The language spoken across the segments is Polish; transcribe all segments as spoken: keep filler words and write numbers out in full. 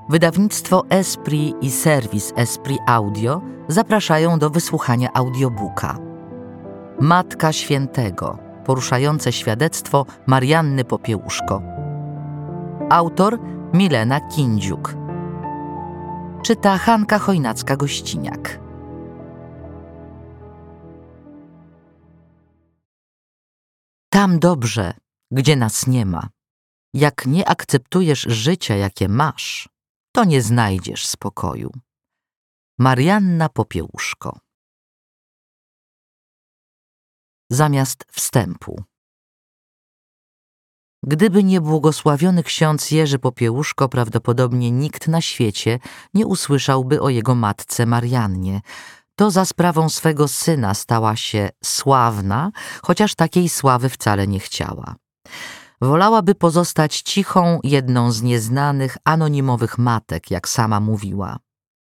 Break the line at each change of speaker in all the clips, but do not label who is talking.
Wydawnictwo Esprit i serwis Esprit Audio zapraszają do wysłuchania audiobooka Matka Świętego. Poruszające świadectwo Marianny Popiełuszko. Autor Milena Kindziuk. Czyta Hanka Chojnacka-Gościniak. Tam dobrze, gdzie nas nie ma. Jak nie akceptujesz życia, jakie masz, to nie znajdziesz spokoju. Marianna Popiełuszko. Zamiast wstępu. Gdyby nie błogosławiony ksiądz Jerzy Popiełuszko, prawdopodobnie nikt na świecie nie usłyszałby o jego matce Mariannie. To za sprawą swego syna stała się sławna, chociaż takiej sławy wcale nie chciała. Wolałaby pozostać cichą, jedną z nieznanych, anonimowych matek, jak sama mówiła.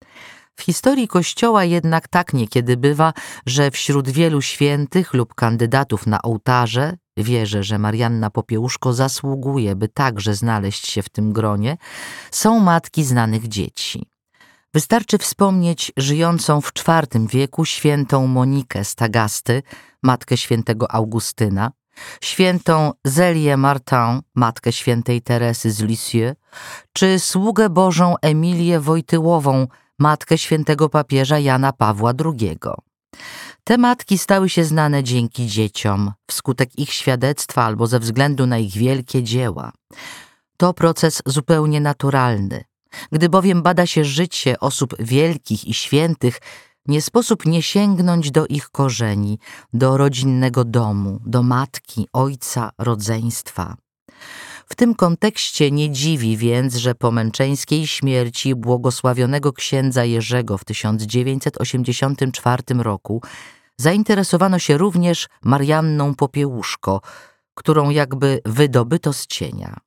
W historii Kościoła jednak tak niekiedy bywa, że wśród wielu świętych lub kandydatów na ołtarze, wierzę, że Marianna Popiełuszko zasługuje, by także znaleźć się w tym gronie, są matki znanych dzieci. Wystarczy wspomnieć żyjącą w czwartym wieku świętą Monikę z Tagasty, matkę świętego Augustyna, świętą Zelię Martin, matkę świętej Teresy z Lisieux, czy sługę Bożą Emilię Wojtyłową, matkę świętego papieża Jana Pawła drugiego. Te matki stały się znane dzięki dzieciom, wskutek ich świadectwa albo ze względu na ich wielkie dzieła. To proces zupełnie naturalny. Gdy bowiem bada się życie osób wielkich i świętych, nie sposób nie sięgnąć do ich korzeni, do rodzinnego domu, do matki, ojca, rodzeństwa. W tym kontekście nie dziwi więc, że po męczeńskiej śmierci błogosławionego księdza Jerzego w tysiąc dziewięćset osiemdziesiątym czwartym roku zainteresowano się również Marianną Popiełuszko, którą jakby wydobyto z cienia.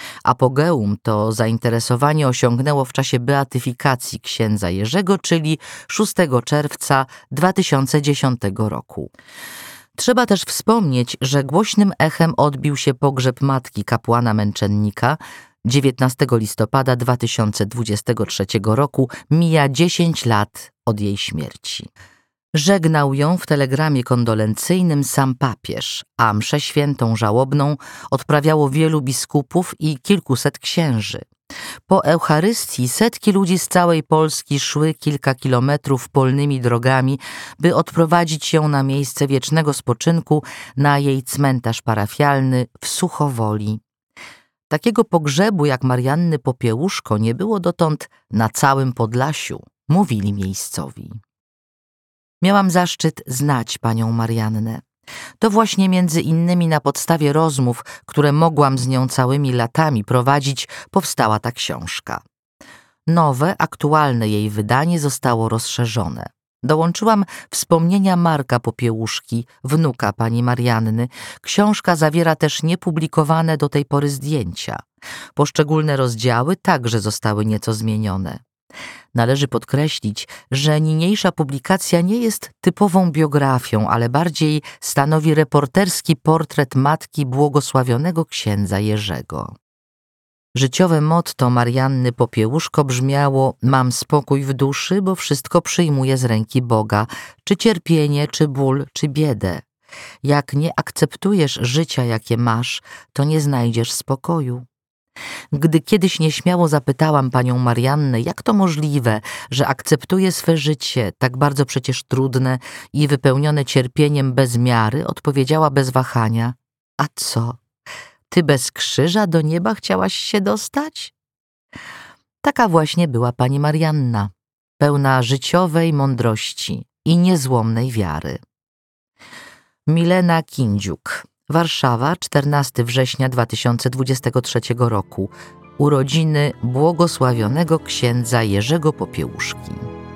Apogeum to zainteresowanie osiągnęło w czasie beatyfikacji księdza Jerzego, czyli szóstego czerwca dwa tysiące dziesiątego roku. Trzeba też wspomnieć, że głośnym echem odbił się pogrzeb matki kapłana męczennika. dziewiętnastego listopada dwa tysiące dwudziestego trzeciego roku mija dziesięć lat od jej śmierci. Żegnał ją w telegramie kondolencyjnym sam papież, a mszę świętą żałobną odprawiało wielu biskupów i kilkuset księży. Po Eucharystii setki ludzi z całej Polski szły kilka kilometrów polnymi drogami, by odprowadzić ją na miejsce wiecznego spoczynku, na jej cmentarz parafialny w Suchowoli. Takiego pogrzebu jak Marianny Popiełuszko nie było dotąd na całym Podlasiu, mówili miejscowi. Miałam zaszczyt znać panią Mariannę. To właśnie między innymi na podstawie rozmów, które mogłam z nią całymi latami prowadzić, powstała ta książka. Nowe, aktualne jej wydanie zostało rozszerzone. Dołączyłam wspomnienia Marka Popiełuszki, wnuka pani Marianny. Książka zawiera też niepublikowane do tej pory zdjęcia. Poszczególne rozdziały także zostały nieco zmienione. Należy podkreślić, że niniejsza publikacja nie jest typową biografią, ale bardziej stanowi reporterski portret matki błogosławionego księdza Jerzego. Życiowe motto Marianny Popiełuszko brzmiało: mam spokój w duszy, bo wszystko przyjmuję z ręki Boga, czy cierpienie, czy ból, czy biedę. Jak nie akceptujesz życia, jakie masz, to nie znajdziesz spokoju. Gdy kiedyś nieśmiało zapytałam panią Mariannę, jak to możliwe, że akceptuje swe życie, tak bardzo przecież trudne i wypełnione cierpieniem bez miary, odpowiedziała bez wahania: a co, ty bez krzyża do nieba chciałaś się dostać? Taka właśnie była pani Marianna, pełna życiowej mądrości i niezłomnej wiary. Milena Kindziuk. Warszawa, czternastego września dwa tysiące dwudziestego trzeciego roku. Urodziny błogosławionego księdza Jerzego Popiełuszki.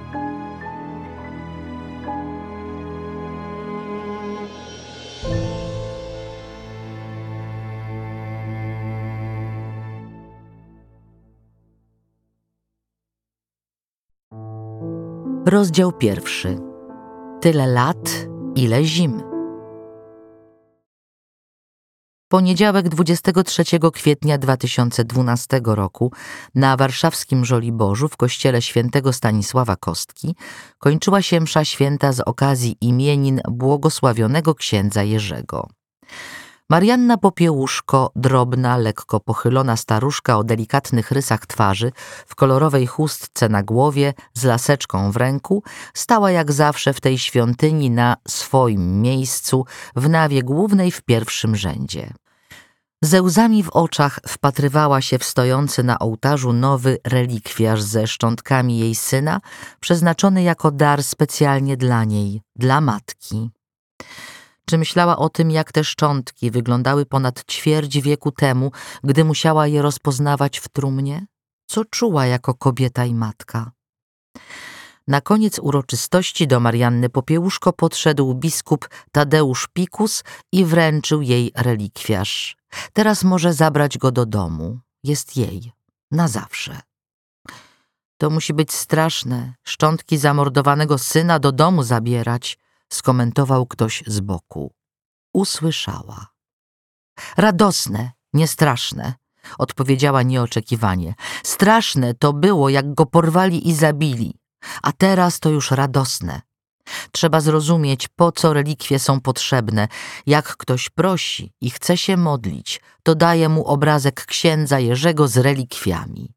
Rozdział pierwszy. Tyle lat, ile zim. Poniedziałek dwudziestego trzeciego kwietnia dwa tysiące dwunastego roku na warszawskim Żoliborzu w kościele świętego Stanisława Kostki kończyła się msza święta z okazji imienin błogosławionego księdza Jerzego. Marianna Popiełuszko, drobna, lekko pochylona staruszka o delikatnych rysach twarzy, w kolorowej chustce na głowie, z laseczką w ręku, stała jak zawsze w tej świątyni na swoim miejscu, w nawie głównej w pierwszym rzędzie. Ze łzami w oczach wpatrywała się w stojący na ołtarzu nowy relikwiarz ze szczątkami jej syna, przeznaczony jako dar specjalnie dla niej, dla matki. Czy myślała o tym, jak te szczątki wyglądały ponad ćwierć wieku temu, gdy musiała je rozpoznawać w trumnie? Co czuła jako kobieta i matka? Na koniec uroczystości do Marianny Popiełuszko podszedł biskup Tadeusz Pikus i wręczył jej relikwiarz. Teraz może zabrać go do domu. Jest jej. Na zawsze. To musi być straszne. Szczątki zamordowanego syna do domu zabierać, skomentował ktoś z boku. Usłyszała. Radosne, nie straszne, odpowiedziała nieoczekiwanie. Straszne to było, jak go porwali i zabili, a teraz to już radosne. Trzeba zrozumieć, po co relikwie są potrzebne. Jak ktoś prosi i chce się modlić, to daje mu obrazek księdza Jerzego z relikwiami.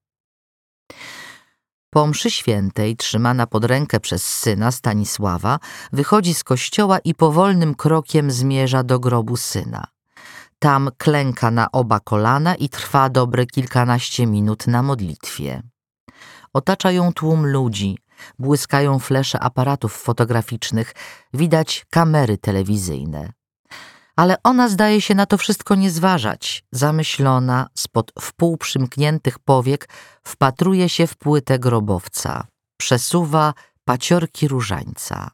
Po mszy świętej, trzymana pod rękę przez syna Stanisława, wychodzi z kościoła i powolnym krokiem zmierza do grobu syna. Tam klęka na oba kolana i trwa dobre kilkanaście minut na modlitwie. Otacza ją tłum ludzi, błyskają flesze aparatów fotograficznych, widać kamery telewizyjne. Ale ona zdaje się na to wszystko nie zważać. Zamyślona, spod wpół przymkniętych powiek, wpatruje się w płytę grobowca. Przesuwa paciorki różańca.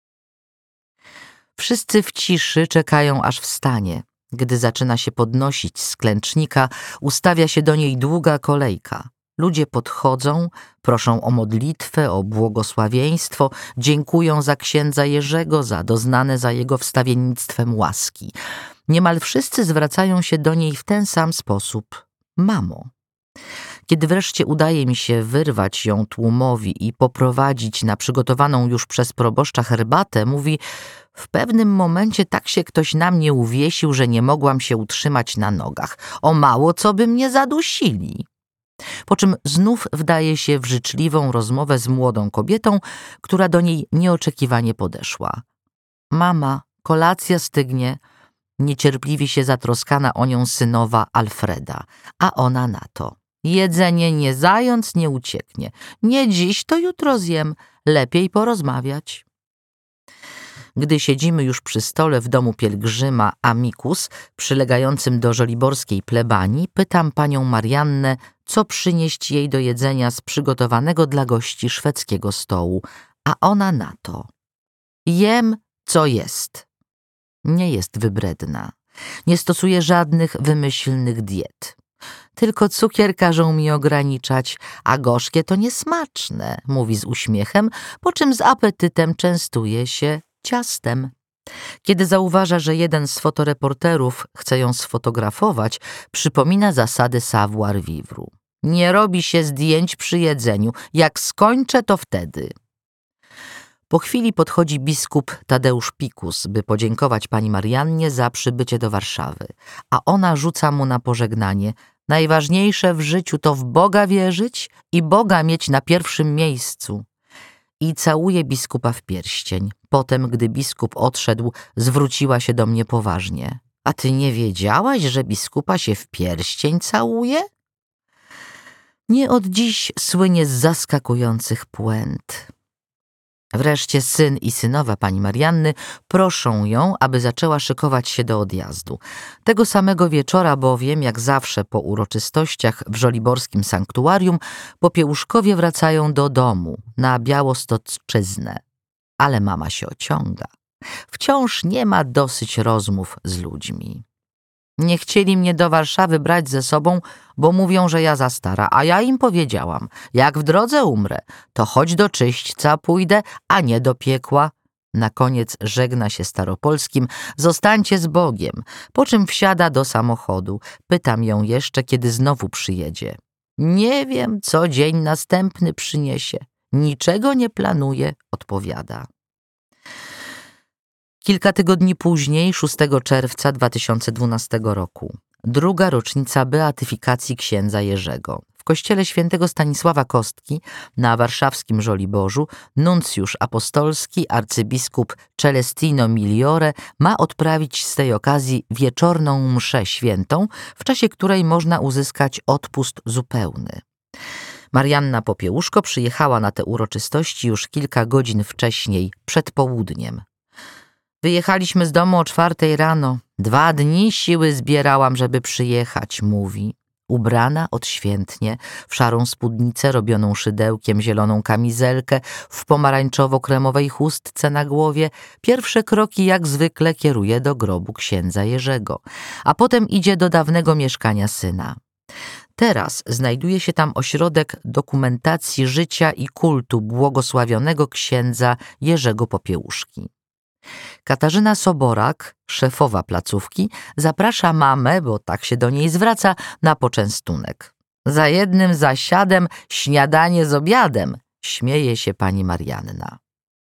Wszyscy w ciszy czekają, aż wstanie. Gdy zaczyna się podnosić z klęcznika, ustawia się do niej długa kolejka. Ludzie podchodzą, proszą o modlitwę, o błogosławieństwo, dziękują za księdza Jerzego, za doznane za jego wstawiennictwem łaski. Niemal wszyscy zwracają się do niej w ten sam sposób. Mamo. Kiedy wreszcie udaje mi się wyrwać ją tłumowi i poprowadzić na przygotowaną już przez proboszcza herbatę, mówi: w pewnym momencie tak się ktoś na mnie uwiesił, że nie mogłam się utrzymać na nogach. O mało co by mnie zadusili. Po czym znów wdaje się w życzliwą rozmowę z młodą kobietą, która do niej nieoczekiwanie podeszła. Mama, kolacja stygnie, niecierpliwi się zatroskana o nią synowa Alfreda, a ona na to. Jedzenie nie zając, nie ucieknie. Nie dziś, to jutro zjem. Lepiej porozmawiać. Gdy siedzimy już przy stole w domu pielgrzyma Amicus, przylegającym do żoliborskiej plebanii, pytam panią Mariannę, co przynieść jej do jedzenia z przygotowanego dla gości szwedzkiego stołu, a ona na to. Jem, co jest. Nie jest wybredna. Nie stosuje żadnych wymyślnych diet. Tylko cukier każą mi ograniczać, a gorzkie to niesmaczne, mówi z uśmiechem, po czym z apetytem częstuje się ciastem. Kiedy zauważa, że jeden z fotoreporterów chce ją sfotografować, przypomina zasady savoir-vivre. Nie robi się zdjęć przy jedzeniu. Jak skończę, to wtedy. Po chwili podchodzi biskup Tadeusz Pikus, by podziękować pani Mariannie za przybycie do Warszawy, a ona rzuca mu na pożegnanie: najważniejsze w życiu to w Boga wierzyć i Boga mieć na pierwszym miejscu. I całuje biskupa w pierścień. Potem, gdy biskup odszedł, zwróciła się do mnie poważnie. A ty nie wiedziałaś, że biskupa się w pierścień całuje? Nie od dziś słynie z zaskakujących puent. Wreszcie syn i synowa pani Marianny proszą ją, aby zaczęła szykować się do odjazdu. Tego samego wieczora bowiem, jak zawsze po uroczystościach w żoliborskim sanktuarium, Popiełuszkowie wracają do domu na Białostoczczyznę. Ale mama się ociąga. Wciąż nie ma dosyć rozmów z ludźmi. Nie chcieli mnie do Warszawy brać ze sobą, bo mówią, że ja za stara, a ja im powiedziałam, jak w drodze umrę, to choć do czyśćca pójdę, a nie do piekła. Na koniec żegna się staropolskim: „Zostańcie z Bogiem”, po czym wsiada do samochodu. Pytam ją jeszcze, kiedy znowu przyjedzie. „Nie wiem, co dzień następny przyniesie. Niczego nie planuję”, odpowiada. Kilka tygodni później, szóstego czerwca dwa tysiące dwunastego roku, druga rocznica beatyfikacji księdza Jerzego. W kościele świętego Stanisława Kostki na warszawskim Żoliborzu nuncjusz apostolski arcybiskup Celestino Migliore ma odprawić z tej okazji wieczorną mszę świętą, w czasie której można uzyskać odpust zupełny. Marianna Popiełuszko przyjechała na te uroczystości już kilka godzin wcześniej, przed południem. „Wyjechaliśmy z domu o czwartej rano. Dwa dni siły zbierałam, żeby przyjechać”, mówi. Ubrana odświętnie, w szarą spódnicę robioną szydełkiem, zieloną kamizelkę, w pomarańczowo-kremowej chustce na głowie, pierwsze kroki jak zwykle kieruje do grobu księdza Jerzego, a potem idzie do dawnego mieszkania syna. Teraz znajduje się tam ośrodek dokumentacji życia i kultu błogosławionego księdza Jerzego Popiełuszki. Katarzyna Soborak, szefowa placówki, zaprasza mamę, bo tak się do niej zwraca, na poczęstunek. „Za jednym zasiadem śniadanie z obiadem”, śmieje się pani Marianna.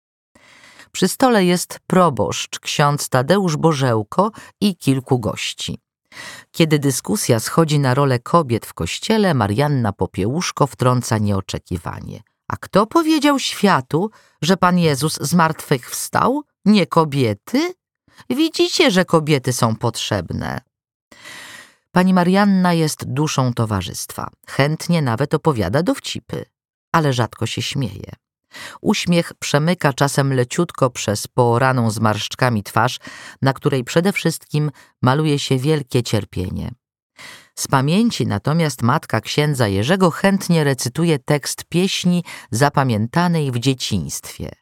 Przy stole jest proboszcz, ksiądz Tadeusz Bożełko i kilku gości. Kiedy dyskusja schodzi na rolę kobiet w kościele, Marianna Popiełuszko wtrąca nieoczekiwanie. „A kto powiedział światu, że Pan Jezus zmartwychwstał? Nie kobiety? Widzicie, że kobiety są potrzebne”. Pani Marianna jest duszą towarzystwa. Chętnie nawet opowiada dowcipy, ale rzadko się śmieje. Uśmiech przemyka czasem leciutko przez pooraną zmarszczkami twarz, na której przede wszystkim maluje się wielkie cierpienie. Z pamięci natomiast matka księdza Jerzego chętnie recytuje tekst pieśni zapamiętanej w dzieciństwie.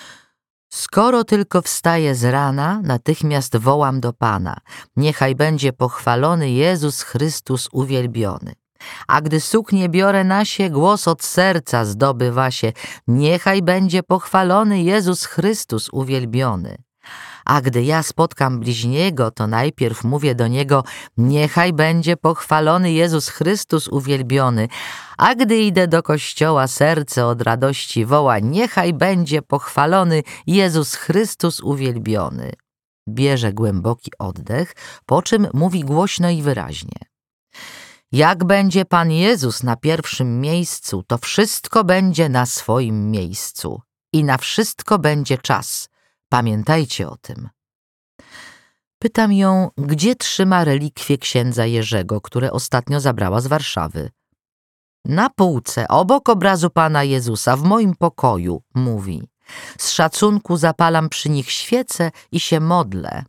„Skoro tylko wstaję z rana, natychmiast wołam do Pana. Niechaj będzie pochwalony Jezus Chrystus uwielbiony. A gdy suknię biorę na się, głos od serca zdobywa się. Niechaj będzie pochwalony Jezus Chrystus uwielbiony. A gdy ja spotkam bliźniego, to najpierw mówię do niego: niechaj będzie pochwalony Jezus Chrystus uwielbiony. A gdy idę do kościoła, serce od radości woła: niechaj będzie pochwalony Jezus Chrystus uwielbiony”. Bierze głęboki oddech, po czym mówi głośno i wyraźnie: „Jak będzie Pan Jezus na pierwszym miejscu, to wszystko będzie na swoim miejscu i na wszystko będzie czas. Pamiętajcie o tym”. Pytam ją, gdzie trzyma relikwie księdza Jerzego, które ostatnio zabrała z Warszawy. „Na półce, obok obrazu Pana Jezusa, w moim pokoju”, mówi. „Z szacunku zapalam przy nich świece i się modlę”.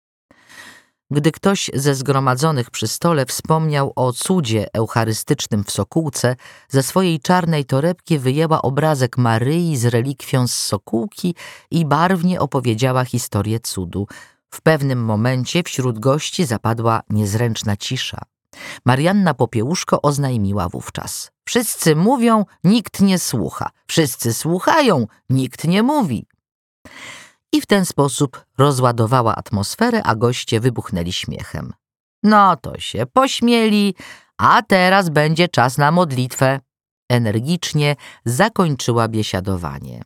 Gdy ktoś ze zgromadzonych przy stole wspomniał o cudzie eucharystycznym w Sokółce, ze swojej czarnej torebki wyjęła obrazek Maryi z relikwią z Sokółki i barwnie opowiedziała historię cudu. W pewnym momencie wśród gości zapadła niezręczna cisza. Marianna Popiełuszko oznajmiła wówczas: „Wszyscy mówią, nikt nie słucha. Wszyscy słuchają, nikt nie mówi”. I w ten sposób rozładowała atmosferę, a goście wybuchnęli śmiechem. „No to się pośmieli, a teraz będzie czas na modlitwę”. Energicznie zakończyła biesiadowanie.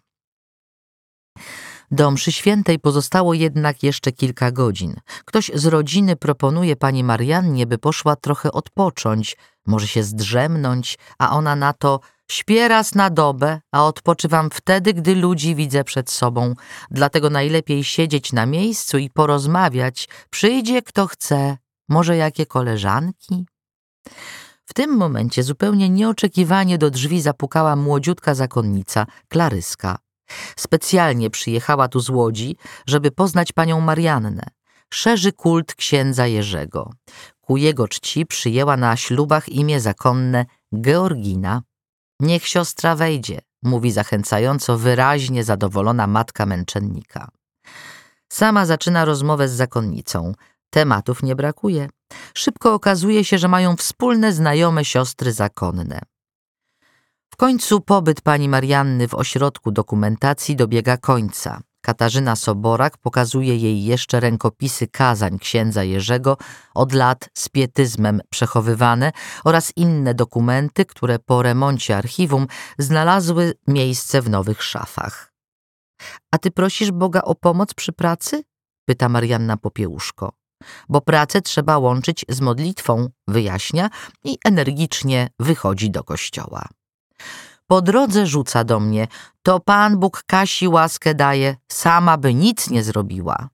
Do mszy świętej pozostało jednak jeszcze kilka godzin. Ktoś z rodziny proponuje pani Mariannie, by poszła trochę odpocząć, może się zdrzemnąć, a ona na to: „Śpię raz na dobę, a odpoczywam wtedy, gdy ludzi widzę przed sobą. Dlatego najlepiej siedzieć na miejscu i porozmawiać. Przyjdzie kto chce, może jakie koleżanki”. W tym momencie zupełnie nieoczekiwanie do drzwi zapukała młodziutka zakonnica, Klaryska. Specjalnie przyjechała tu z Łodzi, żeby poznać panią Mariannę. Szerzy kult księdza Jerzego. Ku jego czci przyjęła na ślubach imię zakonne Georgina. „Niech siostra wejdzie”, mówi zachęcająco wyraźnie zadowolona matka męczennika. Sama zaczyna rozmowę z zakonnicą. Tematów nie brakuje. Szybko okazuje się, że mają wspólne znajome siostry zakonne. W końcu pobyt pani Marianny w ośrodku dokumentacji dobiega końca. Katarzyna Soborak pokazuje jej jeszcze rękopisy kazań księdza Jerzego, od lat z pietyzmem przechowywane, oraz inne dokumenty, które po remoncie archiwum znalazły miejsce w nowych szafach. — A ty prosisz Boga o pomoc przy pracy? — pyta Marianna Popiełuszko. — Bo pracę trzeba łączyć z modlitwą, wyjaśnia i energicznie wychodzi do kościoła. Po drodze rzuca do mnie: to Pan Bóg Kasi łaskę daje, sama by nic nie zrobiła.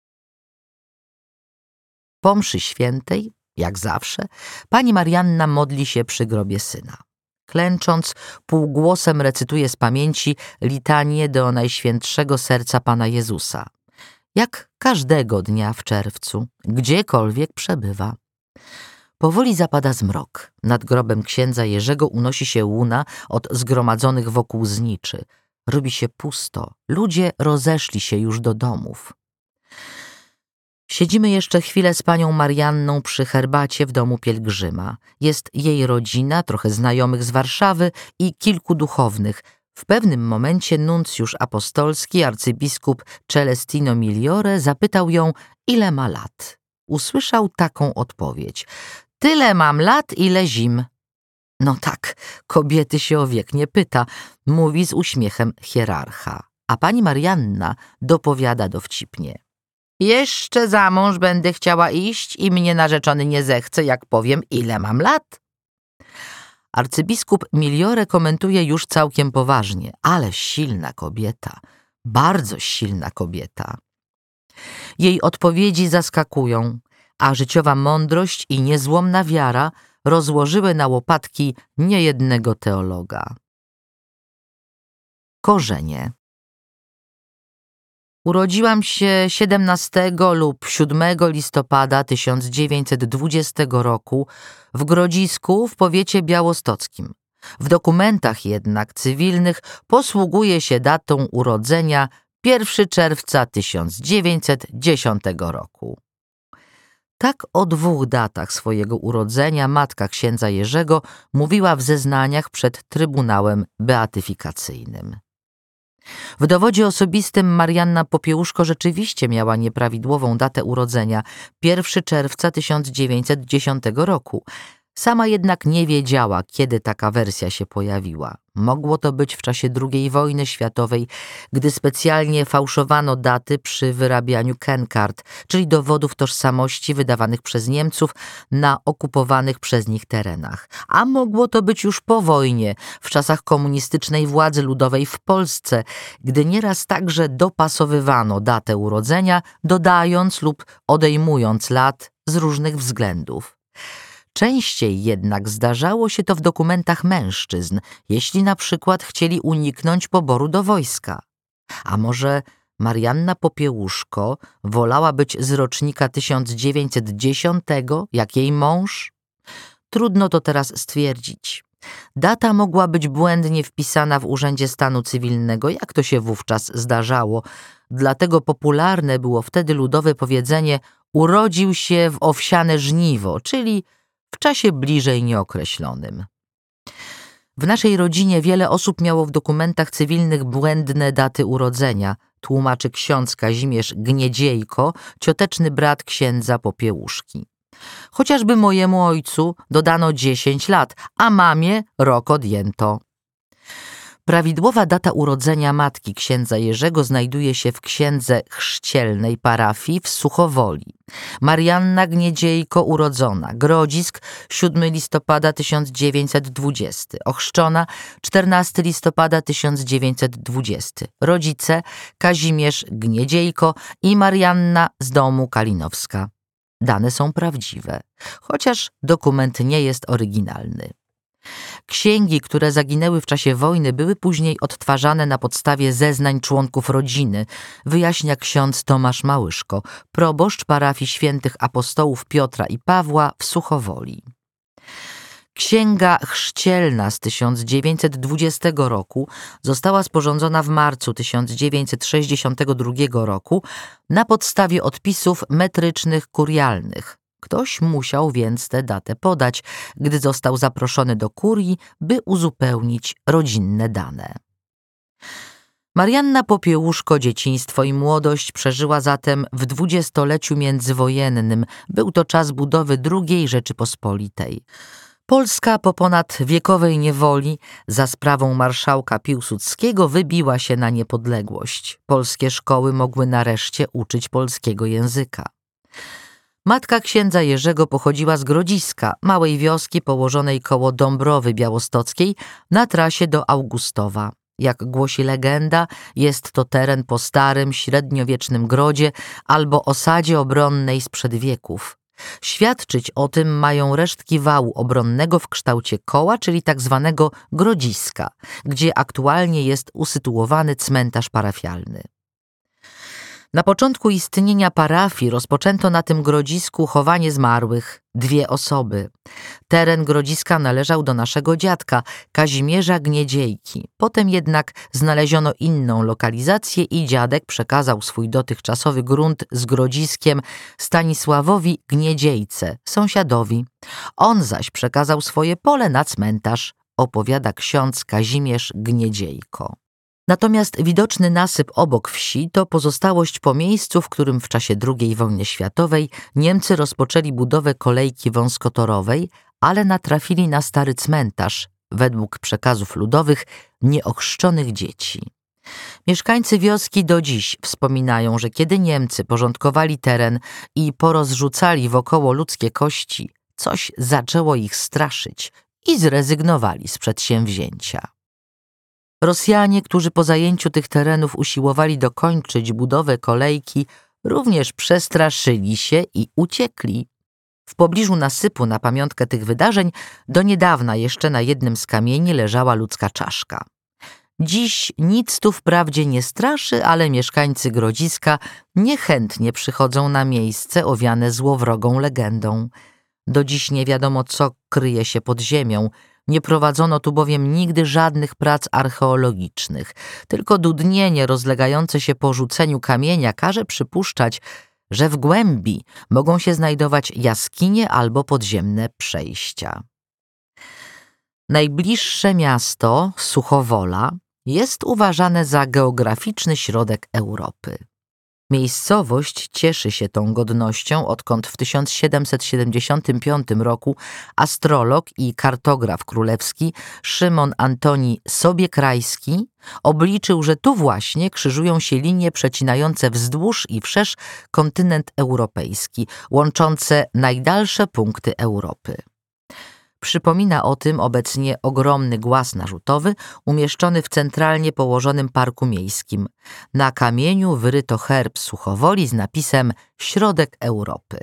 Po mszy świętej, jak zawsze, pani Marianna modli się przy grobie syna. Klęcząc, półgłosem recytuje z pamięci litanię do Najświętszego Serca Pana Jezusa. Jak każdego dnia w czerwcu, gdziekolwiek przebywa. Powoli zapada zmrok. Nad grobem księdza Jerzego unosi się łuna od zgromadzonych wokół zniczy. Robi się pusto. Ludzie rozeszli się już do domów. Siedzimy jeszcze chwilę z panią Marianną przy herbacie w domu pielgrzyma. Jest jej rodzina, trochę znajomych z Warszawy i kilku duchownych. W pewnym momencie nuncjusz apostolski, arcybiskup Celestino Migliore, zapytał ją, ile ma lat. Usłyszał taką odpowiedź: tyle mam lat, ile zim. No tak, kobiety się o wiek nie pyta, mówi z uśmiechem hierarcha. A pani Marianna dopowiada dowcipnie: jeszcze za mąż będę chciała iść i mnie narzeczony nie zechce, jak powiem, ile mam lat. Arcybiskup Migliore komentuje już całkiem poważnie: ale silna kobieta, bardzo silna kobieta. Jej odpowiedzi zaskakują, a życiowa mądrość i niezłomna wiara rozłożyły na łopatki niejednego teologa. Korzenie. Urodziłam się siedemnastego lub siódmego listopada tysiąc dziewięćset dwudziestego roku w Grodzisku w powiecie białostockim. W dokumentach jednak cywilnych posługuje się datą urodzenia pierwszego czerwca tysiąc dziewięćset dziesiątego roku. Tak o dwóch datach swojego urodzenia matka księdza Jerzego mówiła w zeznaniach przed Trybunałem Beatyfikacyjnym. W dowodzie osobistym Marianna Popiełuszko rzeczywiście miała nieprawidłową datę urodzenia pierwszego czerwca tysiąc dziewięćset dziesiątego roku. Sama jednak nie wiedziała, kiedy taka wersja się pojawiła. Mogło to być w czasie drugiej wojny światowej, gdy specjalnie fałszowano daty przy wyrabianiu kenkart, czyli dowodów tożsamości wydawanych przez Niemców na okupowanych przez nich terenach. A mogło to być już po wojnie, w czasach komunistycznej władzy ludowej w Polsce, gdy nieraz także dopasowywano datę urodzenia, dodając lub odejmując lat z różnych względów. Częściej jednak zdarzało się to w dokumentach mężczyzn, jeśli na przykład chcieli uniknąć poboru do wojska. A może Marianna Popiełuszko wolała być z rocznika tysiąc dziewięćset dziesiątego, jak jej mąż? Trudno to teraz stwierdzić. Data mogła być błędnie wpisana w Urzędzie Stanu Cywilnego, jak to się wówczas zdarzało. Dlatego popularne było wtedy ludowe powiedzenie: urodził się w owsiane żniwo, czyli w czasie bliżej nieokreślonym. W naszej rodzinie wiele osób miało w dokumentach cywilnych błędne daty urodzenia, tłumaczy ksiądz Kazimierz Gniedziejko, cioteczny brat księdza Popiełuszki. Chociażby mojemu ojcu dodano dziesięć lat, a mamie rok odjęto. Prawidłowa data urodzenia matki księdza Jerzego znajduje się w księdze chrzcielnej parafii w Suchowoli. Marianna Gniedziejko urodzona, Grodzisk, siódmego listopada tysiąc dziewięćset dwudziestego, ochrzczona czternastego listopada tysiąc dziewięćset dwudziestego. Rodzice Kazimierz Gniedziejko i Marianna z domu Kalinowska. Dane są prawdziwe, chociaż dokument nie jest oryginalny. Księgi, które zaginęły w czasie wojny, były później odtwarzane na podstawie zeznań członków rodziny, wyjaśnia ksiądz Tomasz Małyszko, proboszcz parafii świętych apostołów Piotra i Pawła w Suchowoli. Księga chrzcielna z tysiąc dziewięćset dwudziestego roku została sporządzona w marcu tysiąc dziewięćset sześćdziesiątego drugiego roku na podstawie odpisów metrycznych kurialnych. Ktoś musiał więc tę datę podać, gdy został zaproszony do kurii, by uzupełnić rodzinne dane. Marianna Popiełuszko dzieciństwo i młodość przeżyła zatem w dwudziestoleciu międzywojennym. Był to czas budowy drugiej Rzeczypospolitej. Polska po ponadwiekowej niewoli za sprawą marszałka Piłsudskiego wybiła się na niepodległość. Polskie szkoły mogły nareszcie uczyć polskiego języka. Matka księdza Jerzego pochodziła z Grodziska, małej wioski położonej koło Dąbrowy Białostockiej na trasie do Augustowa. Jak głosi legenda, jest to teren po starym, średniowiecznym grodzie albo osadzie obronnej sprzed wieków. Świadczyć o tym mają resztki wału obronnego w kształcie koła, czyli tak zwanego grodziska, gdzie aktualnie jest usytuowany cmentarz parafialny. Na początku istnienia parafii rozpoczęto na tym grodzisku chowanie zmarłych, dwie osoby. Teren grodziska należał do naszego dziadka, Kazimierza Gniedziejki. Potem jednak znaleziono inną lokalizację i dziadek przekazał swój dotychczasowy grunt z grodziskiem Stanisławowi Gniedziejce, sąsiadowi. On zaś przekazał swoje pole na cmentarz, opowiada ksiądz Kazimierz Gniedziejko. Natomiast widoczny nasyp obok wsi to pozostałość po miejscu, w którym w czasie drugiej wojny światowej Niemcy rozpoczęli budowę kolejki wąskotorowej, ale natrafili na stary cmentarz, według przekazów ludowych, nieochrzczonych dzieci. Mieszkańcy wioski do dziś wspominają, że kiedy Niemcy porządkowali teren i porozrzucali wokoło ludzkie kości, coś zaczęło ich straszyć i zrezygnowali z przedsięwzięcia. Rosjanie, którzy po zajęciu tych terenów usiłowali dokończyć budowę kolejki, również przestraszyli się i uciekli. W pobliżu nasypu na pamiątkę tych wydarzeń do niedawna jeszcze na jednym z kamieni leżała ludzka czaszka. Dziś nic tu wprawdzie nie straszy, ale mieszkańcy Grodziska niechętnie przychodzą na miejsce owiane złowrogą legendą. Do dziś nie wiadomo, co kryje się pod ziemią. Nie prowadzono tu bowiem nigdy żadnych prac archeologicznych. Tylko dudnienie rozlegające się po rzuceniu kamienia każe przypuszczać, że w głębi mogą się znajdować jaskinie albo podziemne przejścia. Najbliższe miasto, Suchowola, jest uważane za geograficzny środek Europy. Miejscowość cieszy się tą godnością, odkąd w tysiąc siedemset siedemdziesiątym piątym roku astrolog i kartograf królewski Szymon Antoni Sobiekrajski obliczył, że tu właśnie krzyżują się linie przecinające wzdłuż i wszerz kontynent europejski, łączące najdalsze punkty Europy. Przypomina o tym obecnie ogromny głaz narzutowy umieszczony w centralnie położonym parku miejskim. Na kamieniu wyryto herb Suchowoli z napisem Środek Europy.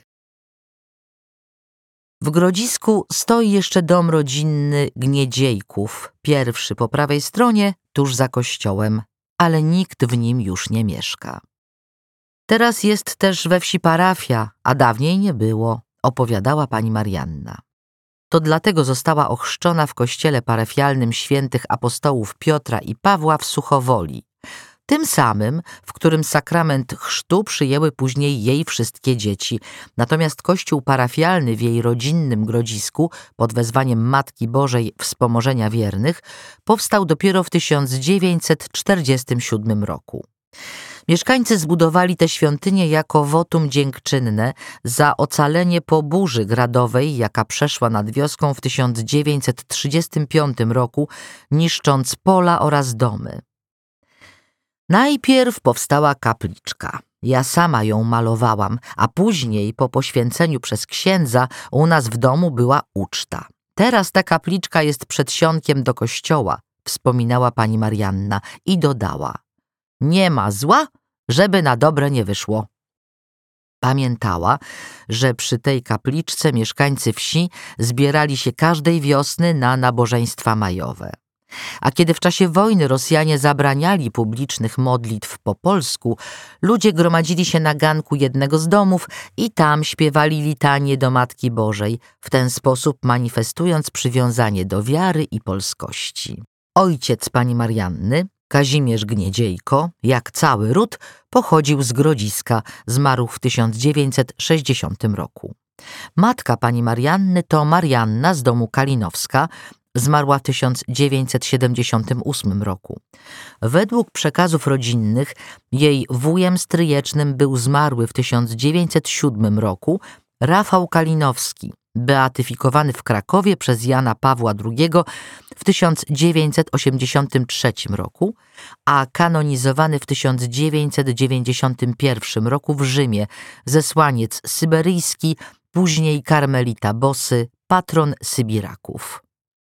W Grodzisku stoi jeszcze dom rodzinny Gniedziejków, pierwszy po prawej stronie, tuż za kościołem, ale nikt w nim już nie mieszka. Teraz jest też we wsi parafia, a dawniej nie było, opowiadała pani Marianna. To dlatego została ochrzczona w kościele parafialnym świętych apostołów Piotra i Pawła w Suchowoli, tym samym, w którym sakrament chrztu przyjęły później jej wszystkie dzieci. Natomiast kościół parafialny w jej rodzinnym Grodzisku pod wezwaniem Matki Bożej Wspomożenia Wiernych powstał dopiero w tysiąc dziewięćset czterdziestym siódmym roku. Mieszkańcy zbudowali tę świątynię jako wotum dziękczynne za ocalenie po burzy gradowej, jaka przeszła nad wioską w tysiąc dziewięćset trzydziestym piątym roku, niszcząc pola oraz domy. Najpierw powstała kapliczka. Ja sama ją malowałam, a później po poświęceniu przez księdza u nas w domu była uczta. Teraz ta kapliczka jest przedsionkiem do kościoła, wspominała pani Marianna i dodała: nie ma zła, żeby na dobre nie wyszło. Pamiętała, że przy tej kapliczce mieszkańcy wsi zbierali się każdej wiosny na nabożeństwa majowe. A kiedy w czasie wojny Rosjanie zabraniali publicznych modlitw po polsku, ludzie gromadzili się na ganku jednego z domów i tam śpiewali litanię do Matki Bożej, w ten sposób manifestując przywiązanie do wiary i polskości. Ojciec pani Marianny, Kazimierz Gniedziejko, jak cały ród, pochodził z Grodziska, zmarł w tysiąc dziewięćset sześćdziesiątym roku. Matka pani Marianny to Marianna z domu Kalinowska, Zmarła w tysiąc dziewięćset siedemdziesiątym ósmym roku. Według przekazów rodzinnych jej wujem stryjecznym był zmarły w tysiąc dziewięćset siódmym roku Rafał Kalinowski, beatyfikowany w Krakowie przez Jana Pawła drugiego w tysiąc dziewięćset osiemdziesiątym trzecim roku, a kanonizowany w tysiąc dziewięćset dziewięćdziesiątym pierwszym roku w Rzymie zesłaniec syberyjski, później karmelita Bosy, patron Sybiraków.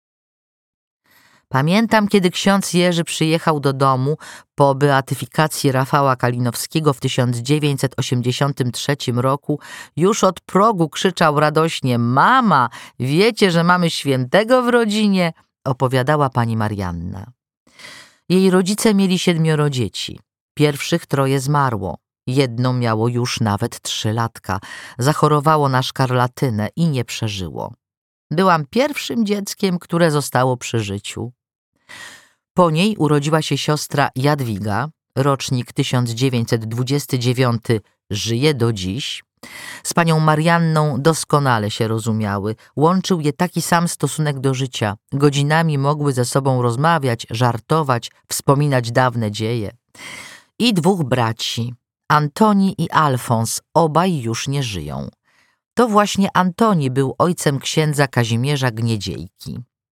Pamiętam, kiedy ksiądz Jerzy przyjechał do domu po beatyfikacji Rafała Kalinowskiego w tysiąc dziewięćset osiemdziesiątym trzecim roku, już od progu krzyczał radośnie: „Mama, wiecie, że mamy świętego w rodzinie?” opowiadała pani Marianna. Jej rodzice mieli siedmioro dzieci. Pierwszych troje zmarło. Jedno miało już nawet trzylatka. Zachorowało na szkarlatynę i nie przeżyło. Byłam pierwszym dzieckiem, które zostało przy życiu. Po niej urodziła się siostra Jadwiga, rocznik tysiąc dziewięćset dwudziesty dziewiąty, żyje do dziś. Z panią Marianną doskonale się rozumiały. Łączył je taki sam stosunek do życia. Godzinami mogły ze sobą rozmawiać, żartować, wspominać dawne dzieje. I dwóch braci, Antoni i Alfons, obaj już nie żyją. To właśnie Antoni był ojcem księdza Kazimierza Gniedziejki.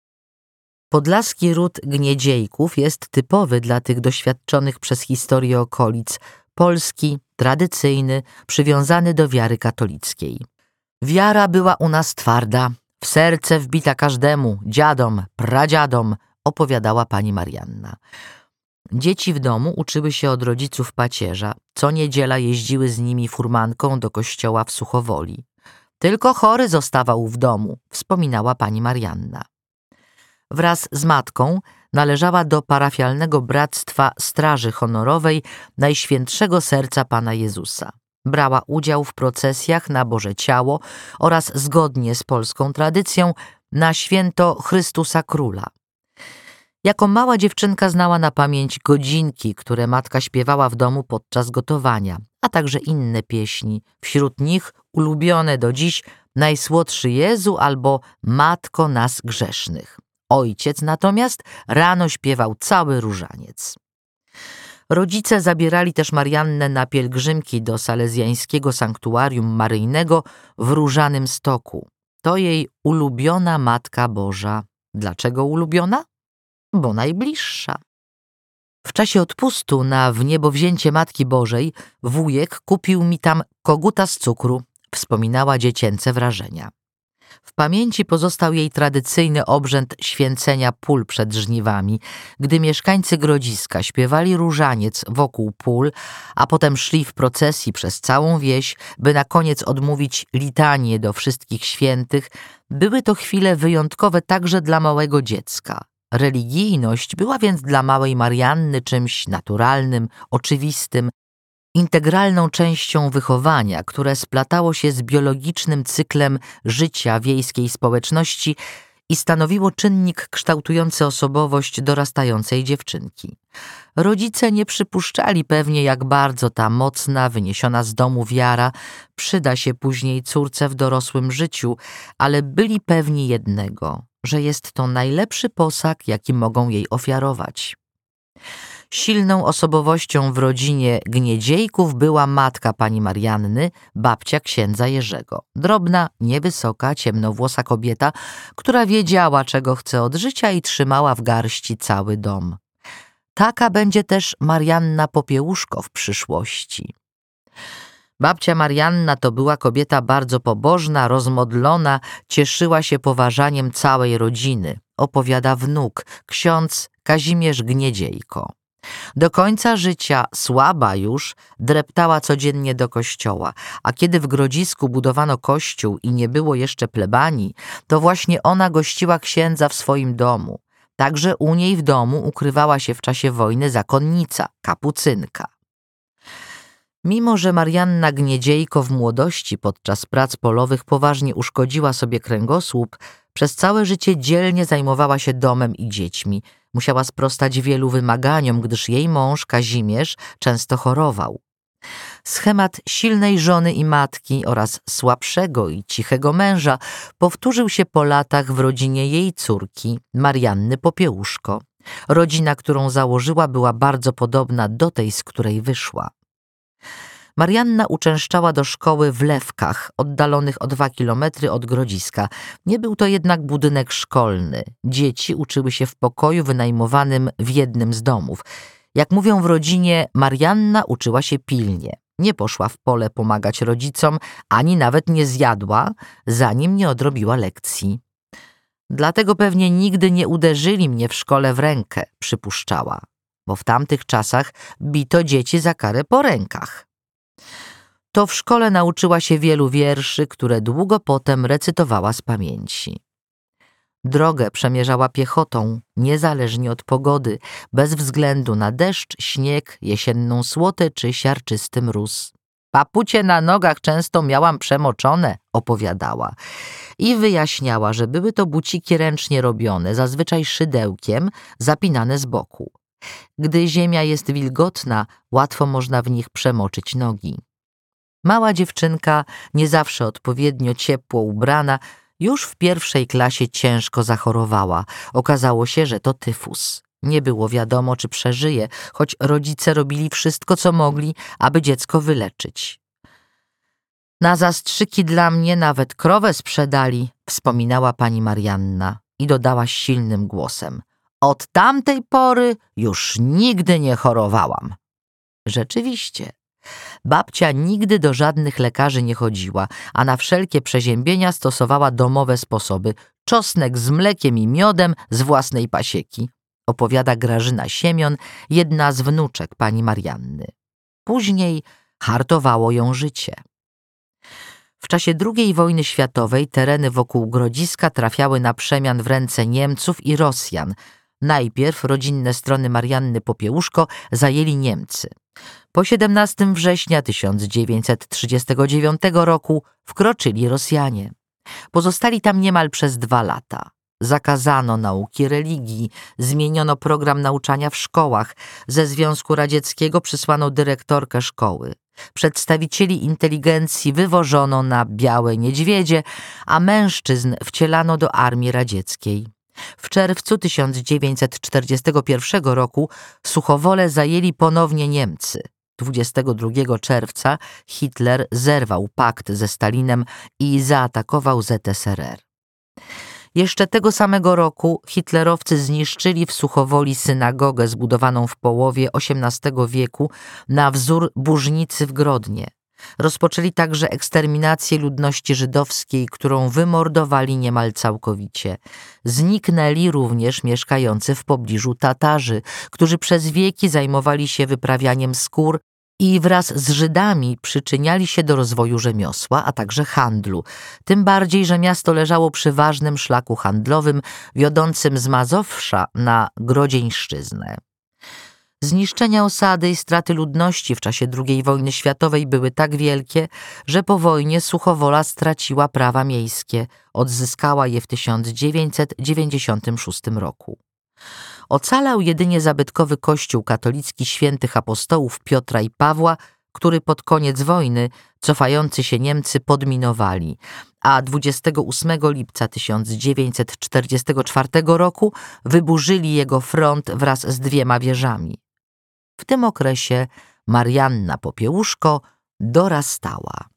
Podlaski ród Gniedziejków jest typowy dla tych doświadczonych przez historię okolic, polski, tradycyjny, przywiązany do wiary katolickiej. Wiara była u nas twarda, w serce wbita każdemu, dziadom, pradziadom, opowiadała pani Marianna. Dzieci w domu uczyły się od rodziców pacierza, co niedziela jeździły z nimi furmanką do kościoła w Suchowoli. Tylko chory zostawał w domu, wspominała pani Marianna. Wraz z matką należała do parafialnego bractwa Straży Honorowej Najświętszego Serca Pana Jezusa. Brała udział w procesjach na Boże Ciało oraz zgodnie z polską tradycją na święto Chrystusa Króla. Jako mała dziewczynka znała na pamięć godzinki, które matka śpiewała w domu podczas gotowania, a także inne pieśni. Wśród nich ulubione do dziś Najsłodszy Jezu albo Matko nas grzesznych. Ojciec natomiast rano śpiewał cały różaniec. Rodzice zabierali też Mariannę na pielgrzymki do salezjańskiego sanktuarium maryjnego w Różanym Stoku. To jej ulubiona Matka Boża. Dlaczego ulubiona? Bo najbliższa. W czasie odpustu na wniebowzięcie Matki Bożej wujek kupił mi tam koguta z cukru, wspominała dziecięce wrażenia. W pamięci pozostał jej tradycyjny obrzęd święcenia pól przed żniwami, gdy mieszkańcy Grodziska śpiewali różaniec wokół pól, a potem szli w procesji przez całą wieś, by na koniec odmówić litanię do wszystkich świętych. Były to chwile wyjątkowe także dla małego dziecka. Religijność była więc dla małej Marianny czymś naturalnym, oczywistym, integralną częścią wychowania, które splatało się z biologicznym cyklem życia wiejskiej społeczności i stanowiło czynnik kształtujący osobowość dorastającej dziewczynki. Rodzice nie przypuszczali pewnie, jak bardzo ta mocna, wyniesiona z domu wiara przyda się później córce w dorosłym życiu, ale byli pewni jednego, że jest to najlepszy posag, jaki mogą jej ofiarować. Silną osobowością w rodzinie Gniedziejków była matka pani Marianny, babcia księdza Jerzego. Drobna, niewysoka, ciemnowłosa kobieta, która wiedziała, czego chce od życia i trzymała w garści cały dom. Taka będzie też Marianna Popiełuszko w przyszłości. Babcia Marianna to była kobieta bardzo pobożna, rozmodlona, cieszyła się poważaniem całej rodziny, opowiada wnuk, ksiądz Kazimierz Gniedziejko. Do końca życia, słaba już, dreptała codziennie do kościoła, a kiedy w Grodzisku budowano kościół i nie było jeszcze plebanii, to właśnie ona gościła księdza w swoim domu. Także u niej w domu ukrywała się w czasie wojny zakonnica, kapucynka. Mimo że Marianna Gniedziejko w młodości podczas prac polowych poważnie uszkodziła sobie kręgosłup, przez całe życie dzielnie zajmowała się domem i dziećmi. Musiała sprostać wielu wymaganiom, gdyż jej mąż Kazimierz często chorował. Schemat silnej żony i matki oraz słabszego i cichego męża powtórzył się po latach w rodzinie jej córki, Marianny Popiełuszko. Rodzina, którą założyła, była bardzo podobna do tej, z której wyszła. Marianna uczęszczała do szkoły w Lewkach, oddalonych o dwa kilometry od Grodziska. Nie był to jednak budynek szkolny. Dzieci uczyły się w pokoju wynajmowanym w jednym z domów. Jak mówią w rodzinie, Marianna uczyła się pilnie. Nie poszła w pole pomagać rodzicom, ani nawet nie zjadła, zanim nie odrobiła lekcji. Dlatego pewnie nigdy nie uderzyli mnie w szkole w rękę, przypuszczała, bo w tamtych czasach bito dzieci za karę po rękach. To w szkole nauczyła się wielu wierszy, które długo potem recytowała z pamięci. Drogę przemierzała piechotą, niezależnie od pogody, bez względu na deszcz, śnieg, jesienną słotę czy siarczysty mróz. Papucie na nogach często miałam przemoczone, opowiadała. I wyjaśniała, że były to buciki ręcznie robione, zazwyczaj szydełkiem, zapinane z boku. Gdy ziemia jest wilgotna, łatwo można w nich przemoczyć nogi. Mała dziewczynka, nie zawsze odpowiednio ciepło ubrana, już w pierwszej klasie ciężko zachorowała. Okazało się, że to tyfus. Nie było wiadomo, czy przeżyje, choć rodzice robili wszystko, co mogli, aby dziecko wyleczyć. Na zastrzyki dla mnie nawet krowę sprzedali, wspominała pani Marianna i dodała silnym głosem. Od tamtej pory już nigdy nie chorowałam. Rzeczywiście. Babcia nigdy do żadnych lekarzy nie chodziła, a na wszelkie przeziębienia stosowała domowe sposoby. Czosnek z mlekiem i miodem z własnej pasieki, opowiada Grażyna Siemion, jedna z wnuczek pani Marianny. Później hartowało ją życie. W czasie drugiej wojny światowej tereny wokół Grodziska trafiały na przemian w ręce Niemców i Rosjan. Najpierw rodzinne strony Marianny Popiełuszko zajęli Niemcy. Po siedemnastego września tysiąc dziewięćset trzydziestego dziewiątego roku wkroczyli Rosjanie. Pozostali tam niemal przez dwa lata. Zakazano nauki religii, zmieniono program nauczania w szkołach, ze Związku Radzieckiego przysłano dyrektorkę szkoły. Przedstawicieli inteligencji wywożono na białe niedźwiedzie, a mężczyzn wcielano do armii radzieckiej. W czerwcu tysiąc dziewięćset czterdziestego pierwszego roku Suchowole zajęli ponownie Niemcy. dwudziestego drugiego czerwca Hitler zerwał pakt ze Stalinem i zaatakował Z S R R. Jeszcze tego samego roku hitlerowcy zniszczyli w Suchowoli synagogę zbudowaną w połowie osiemnastego wieku na wzór Burznicy w Grodnie. Rozpoczęli także eksterminację ludności żydowskiej, którą wymordowali niemal całkowicie. Zniknęli również mieszkający w pobliżu Tatarzy, którzy przez wieki zajmowali się wyprawianiem skór i wraz z Żydami przyczyniali się do rozwoju rzemiosła, a także handlu. Tym bardziej, że miasto leżało przy ważnym szlaku handlowym wiodącym z Mazowsza na Grodzieńszczyznę. Zniszczenia osady i straty ludności w czasie drugiej wojny światowej były tak wielkie, że po wojnie Suchowola straciła prawa miejskie. Odzyskała je w tysiąc dziewięćset dziewięćdziesiątym szóstym roku. Ocalał jedynie zabytkowy kościół katolicki świętych apostołów Piotra i Pawła, który pod koniec wojny cofający się Niemcy podminowali, a dwudziestego ósmego lipca tysiąc dziewięćset czterdziestego czwartego roku wyburzyli jego front wraz z dwiema wieżami. W tym okresie Marianna Popiełuszko dorastała.